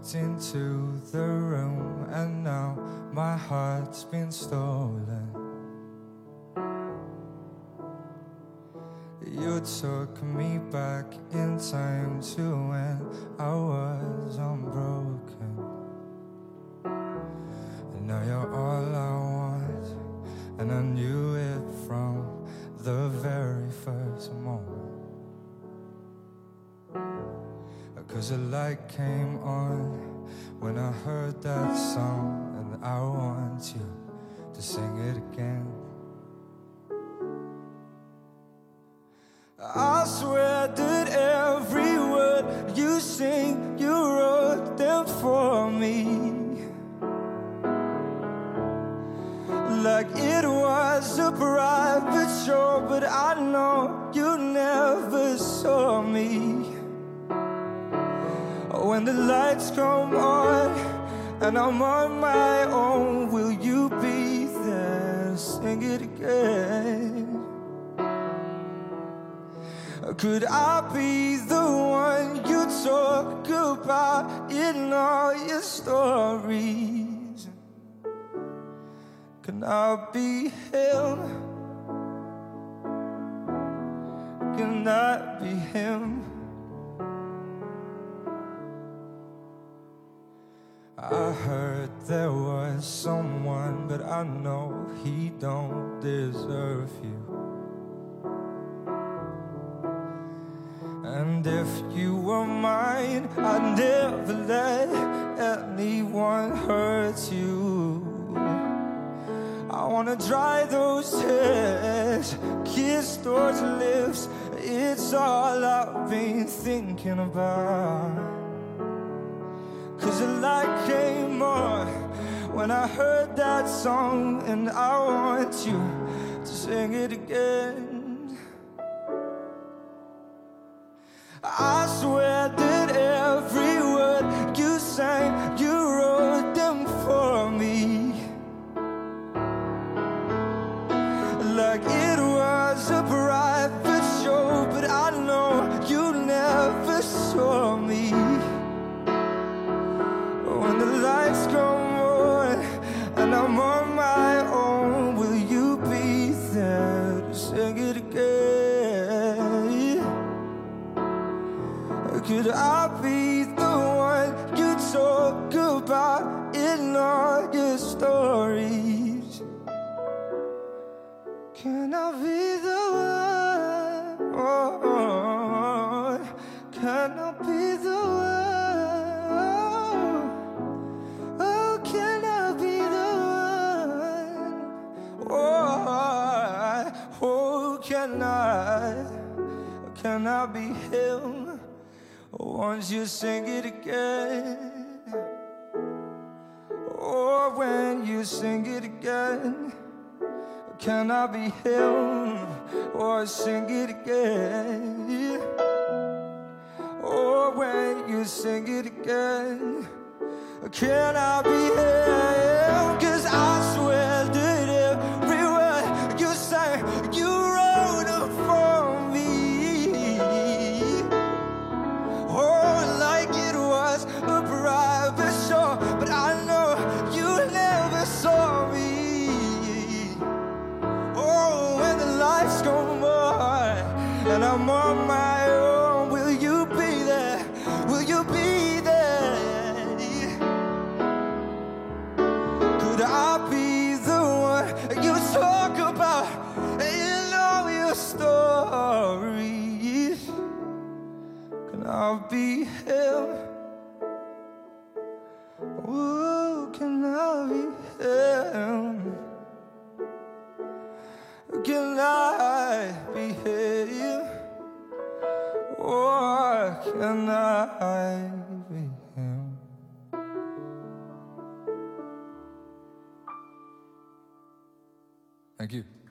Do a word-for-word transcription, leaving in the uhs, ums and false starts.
walked into the room, and now my heart's been stolen. You took me back in time to when I was unbroken. And now you're all I want, and I knew it from the very first moment. 'Cause the light came on when I heard that song, and I want you to sing it again. I swear that every word you sing, you wrote them for me, like it was a private show, but I know you never saw me. When the lights come on and I'm on my own, will you be there? Sing it again. Could I be the one you talk about in all your stories? Can I be him? Can I be him? I heard there was someone, but I know he don't deserve you. And if you were mine, I'd never let anyone hurt you. I wanna dry those tears, kiss those lips. It's all I've been thinking about. 'Cause the light came on when I heard that song, and I want you to sing it again. I swear that every word you sang, you wrote them for me, like it was a private show, but I know you never saw me. When the lights come on and I'm on my own, will you be there to sing it again? Could I be the one you talk about in all your stories? Can I be the one? Oh, oh, can I be the one? Oh, can I be the one? Oh, oh, can I? Can I be him? Once you sing it again, or when you sing it again, can I be him? Or sing it again, or when you sing it again, can I be him? 'Cause I swear that every word you sang, you wrote it for me. Oh, like it was a private show, but I know you never saw me. Oh, when the lights come on and I'm on my own, will you be there? Will you be there? Could I be the one you talk about in all your stories? Can I be him? Ooh, can I be him? Can I be him? Or can I be him? Thank you.